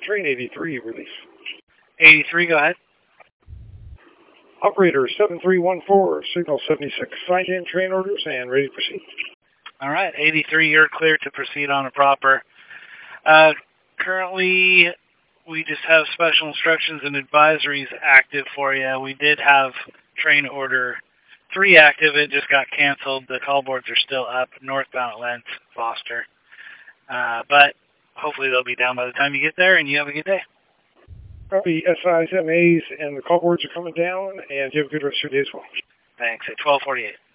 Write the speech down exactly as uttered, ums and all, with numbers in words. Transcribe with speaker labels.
Speaker 1: train eighty-three, release.
Speaker 2: eighty-three, go ahead.
Speaker 1: Operator seven three one four, signal seventy-six, signed in train orders and ready to proceed.
Speaker 2: All right, eighty-three, you're clear to proceed on a proper. Uh, currently, we just have special instructions and advisories active for you. We did have train order three active. It just got canceled. The call boards are still up, northbound at Lentz, Foster. Uh, but hopefully they'll be down by the time you get there, and you have a good day.
Speaker 1: Copy. S Is, M As, and the call boards are coming down, and you have a good rest of your day as well.
Speaker 2: Thanks. At twelve forty-eight.